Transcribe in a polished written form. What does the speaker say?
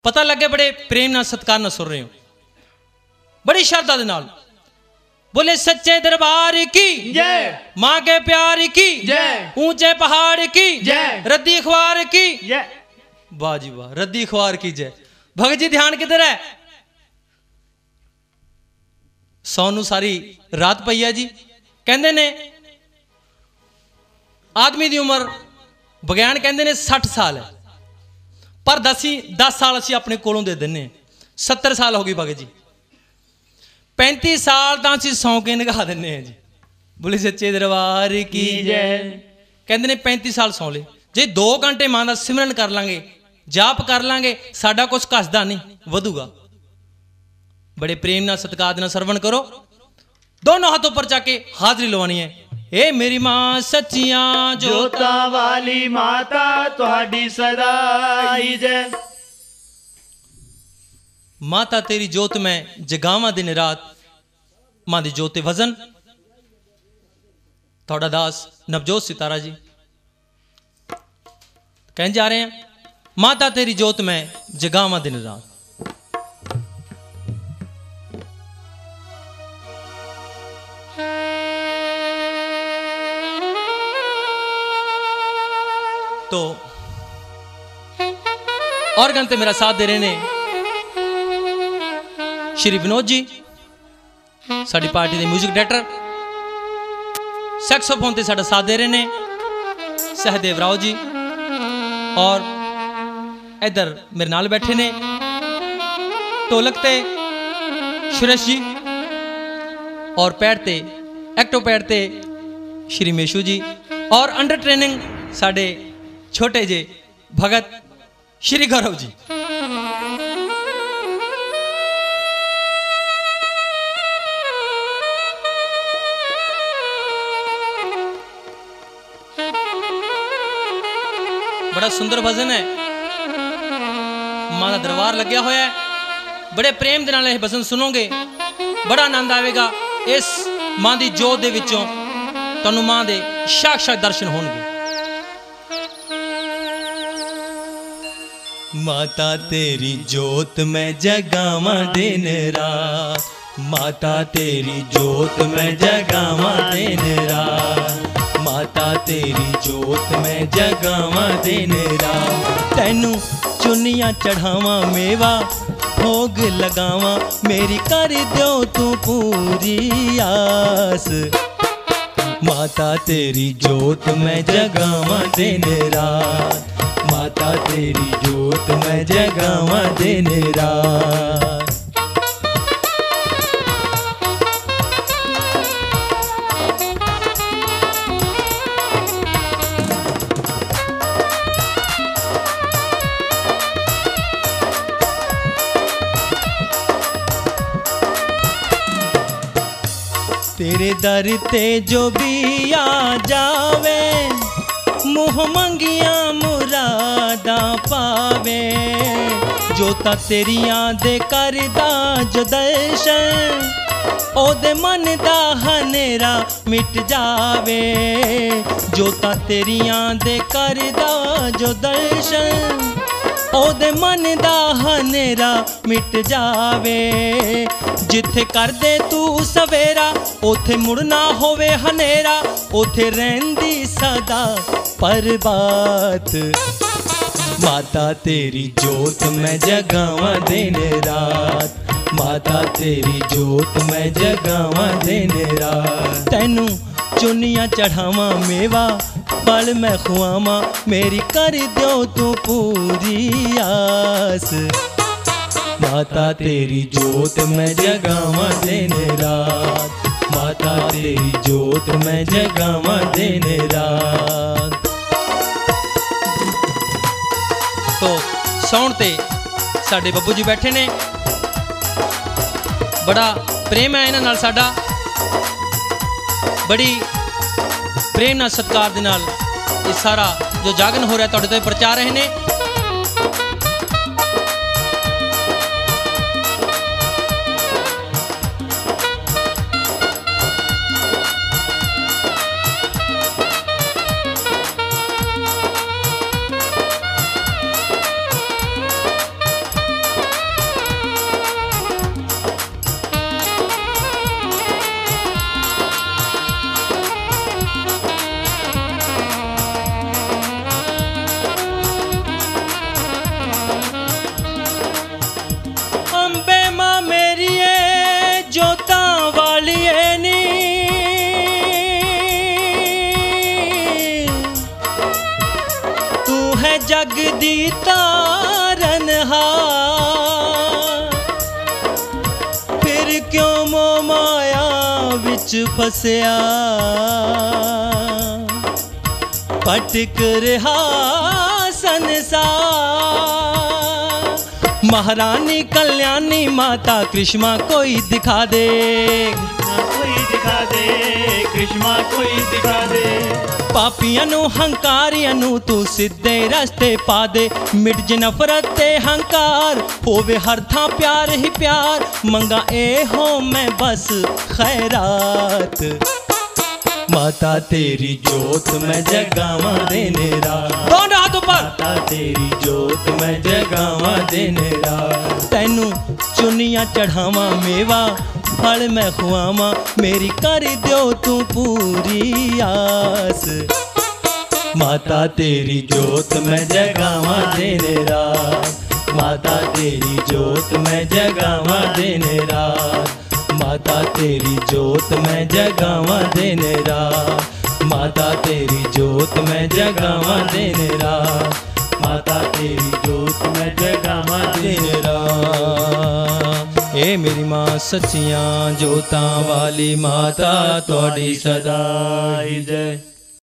पता लगे बड़े प्रेम नाल सत्कार नाल सुन रहे हो, बड़ी श्रद्धा दे नाल। बोले सच्चे दरबार की जय, माँ के प्यार की जय, ऊंचे पहाड़ की जय, रद्दी अखबार की जय। वाह जी वाह, रद्दी अखबार की जय। भगत जी ध्यान किधर है? सोनू सारी रात पई है जी। कहंदे ने आदमी की उम्र विज्ञान कहंदे ने 60 साल है, पर 10 साल असी अपने कोलों दे दिन्ने। 70 साल हो गई भगत जी, 35 साल तो असी सौ के निगाह दिन्ने हैं जी। बोले सच्चे दरबार की जय। कहंदे ने 35 साल सौ ले, जे 2 घंटे मां दा सिमरन कर लांगे, जाप कर लांगे, साडा कुछ घसदा नहीं, वधूगा। बड़े प्रेम नाल सत्कार नाल सरवण करो। दोनों हाथों पर जाके हाजरी लवानी है। ए मेरी मां सच्चियां जोता वाली माता तुहाडी सदा ही जय। माता तेरी जोत में जगावां दिन रात, मां दी जोत ते वजन। थोड़ा दास नवजोत सितारा जी कहने जा रहे हैं, माता तेरी जोत में जगावां दिन रात। तो और गंते मेरा साथ दे रहे ने श्री विनोद जी, साड़ी पार्टी के म्यूजिक डायरेक्टर। सैक्सोफोन ते साडा साथ दे रहे ने सहदेव राव जी, और इधर मेरे नाल बैठे ने ढोलक ते सुरेश जी, और पैड ते एक्टो पैड ते श्री मेशू जी, और अंडर ट्रेनिंग साडे छोटे जे भगत श्री गौरव जी। बड़ा सुंदर भजन है, मां दा दरबार लग्या होया है। बड़े प्रेम दे नाल यह भजन सुनोगे, बड़ा आनंद आएगा। इस मां दी जोत दे विचों तुहानू मां दे साक्षात दर्शन होणगे। माता तेरी जोत में जगावां दिन रात, माता तेरी जोत में जगावां दिन रात, माता तेरी जोत में जगावां दिन रात। तैनू चुनियां चढ़ावां मेवा भोग लगावां, मेरी कर दो तू पूरी आस। माता तेरी जोत में जगावां दिन रात, माता तेरी जोत में जगावां दिन रात। तेरे दर ते जो भी आ जावे, मुँह मंगिया मुरादा पावे। जोता तेरियां दे करदा जो दर्शन, ओदे मन दा हनेरा मिट जावे। जोता तेरियां दे करदा जो दर्शन, ओदे मन दा हनेरा मिट जावे। जिथे कर दे तू सवेरा, ओथे मुड़ना होवे हनेरा, ओथे रहंदी सदा परबात। माता तेरी जोत में जगावां दिन रात, माता तेरी जोत में जगावां दिन रात। तैनू चुनियां चढ़ावां मेवा फल मैं खुआवां, मेरी कर दो तू पूरी आस। माता तेरी जोत में जगावां दिन रात, माता तेरी जोत में जगावां दिन रात। तो सौण ते साडे बब्बू जी बैठे ने, बड़ा प्रेम है इन्हां नाल साडा, बड़ी प्रेम नाल सत्कार दे नाल ये सारा जो जागन हो रहा है तुहाडे ते प्रचार रहे ने। तारनहार, फिर क्यों मोह माया विच फसिया, भटक रहा संसार। महारानी कल्याणी माता कृष्णा कोई दिखा दे, कोई दिखा दे, कृष्णा कोई दिखा दे। पापियां नू हंकारियां नू तू सीधे रस्ते पा दे, मिट जे नफरत ते हंकार, होवे हर थां प्यार ही प्यार, मंगा ए हो मैं बस खैरात। माता तेरी जोत मैं जगावां दिन रात, दोनों हाथ ऊपर। माता तेरी जोत मैं जगावां दिन रात, तैनू चुनिया चढ़ावां मेवा फल मैं खुआवां, मेरी कर दियो तू पूरी आस। माता तेरी जोत मैं जगावां दिन रात, माता तेरी जोत मैं जगावां दिन रात, माता तेरी जोत मैं जगावां दिन रात, माता तेरी जोत मैं जगावां दिन रात, माता तेरी जोत मैं जगावां दिन रात। ए मेरी मां सच्चियां जोतां वाली माता तुहाडी सदा जय।